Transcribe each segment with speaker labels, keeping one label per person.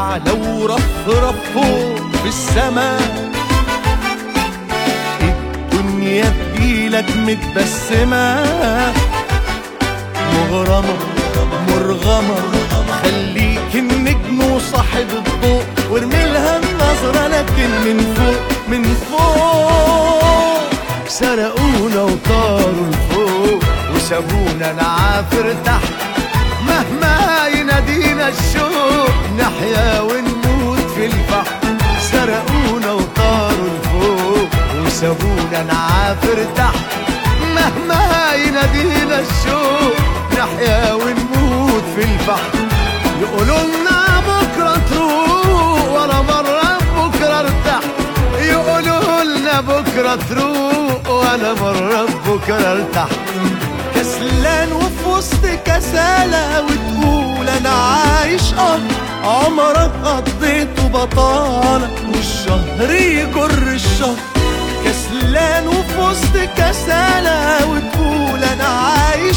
Speaker 1: أعلى ورفرف فوق في السماء. الدنيا تجيلك متبسمة مغرمة مرغمة، خليك النجم وصاحب الضوء وارميلها النظرة لكن من فوق من فوق. سرقونا وطاروا لفوق وسابونا نعافر تحت، مهما ينادينا الشوق نحيا ونموت في البحر. سرقونا وطاروا لفوق وسابونا نعافر تحت، مهما ينادينا الشوق نحيا ونموت في البحر. يقولوا لنا بكرة تروق ولا مرة بكرة ارتاح، يقولوا لنا بكرة تروق ولا مرة بكرة ارتاح. كسلان وفي وسط كسالة وتقول انا عايش عمرك قضيته بطالة والشهر يجر الشهر. كسلان وفي وسط كسالة وتقول انا عايش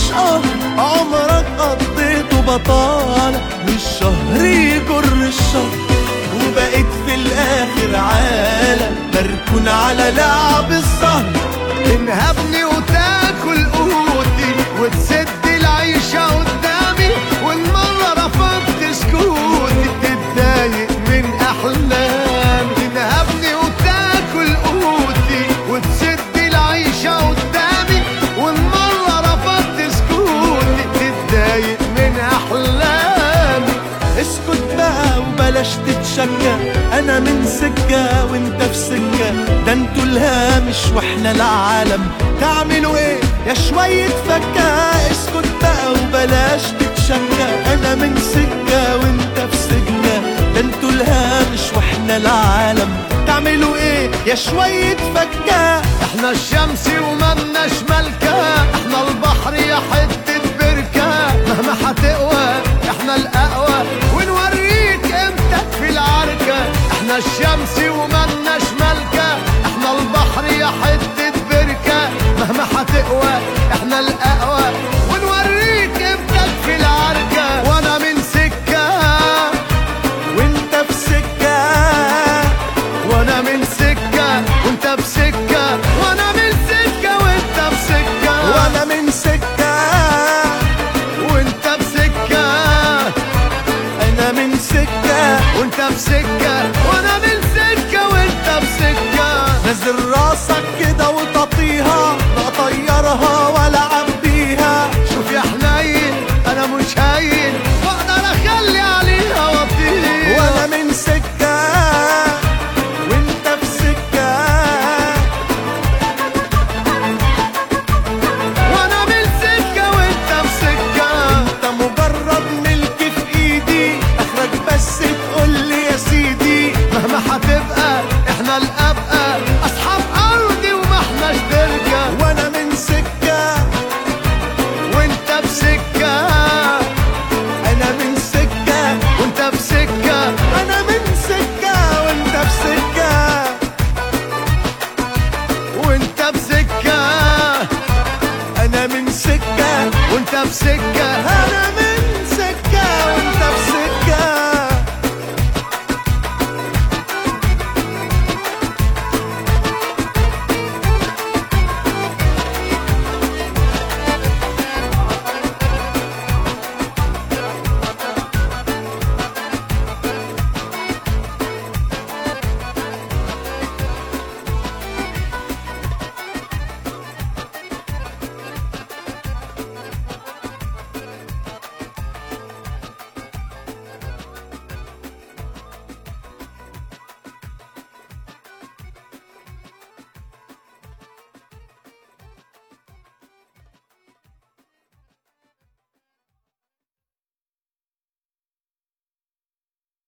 Speaker 1: عمرك قضيته بطالة والشهر يجر الشهر. وبقيت في الاخر عالم مركون على لعب السهر، تنهبني وتاكل قوتي وتسد العيشة قدامي، والمرة رفضت سكوتي تتضايق من احلامي. تنهبني وتاكل قوتي وتسد العيشة قدامي، والمرة رفضت سكوتي تتضايق من احلامي. اسكت بقى وبلاش تتشجع، انا من سكة وانت في سكة، ده انتوا الهامش واحنا العالم. تعملوا ايه يا شوية فكة؟ اسكت بقى وبلاش تتشجع، انا من سكة وانت في سكة، ده انتوا الهامش واحنا العالم. تعملوا ايه يا شوية فكة؟
Speaker 2: احنا الشمس وملناش ملكة، احنا البحر يا حتة بركة، مهما هتقوى احنا الاقوى ونوريك قيمتك في العركة. احنا الشمس وملناش ملكة، احنا البحر يا حتة بركة، مهما هتقوى احنا الاقوى ونوريك قيمتك في العركة. وانا من سكة
Speaker 1: وانت في سكة،
Speaker 2: وانا من سكة وانت بسكة، وانا من سكة وانت بسكة،
Speaker 1: وانا من سكة
Speaker 2: وانت بسكة،
Speaker 1: انا من سكة
Speaker 2: وانت بسكة، وانا من سكة وانت بسكة.
Speaker 1: نزل راسك كده وتطيها، لا طيرها ولا عبيها.
Speaker 2: شوف يا حنين انا مش هين واقدر اخلي عليها واطير.
Speaker 1: وانا من سكة وانت في سكة،
Speaker 2: وانا من سكة وانت بسكة.
Speaker 1: انت مجرد ملك في ايدي، اخرك بس تقولي يا سيدي.
Speaker 2: مهما هتبقى احنا الابقى، اصحاب ارضي وما احناش تركة.
Speaker 1: وانا من سكة
Speaker 2: وانت بسكة،
Speaker 1: انا من سكة
Speaker 2: وانت بسكة،
Speaker 1: انا من سكة وانت في سكة،
Speaker 2: وانت بسكة،
Speaker 1: انا من سكة
Speaker 2: وانت بسكة.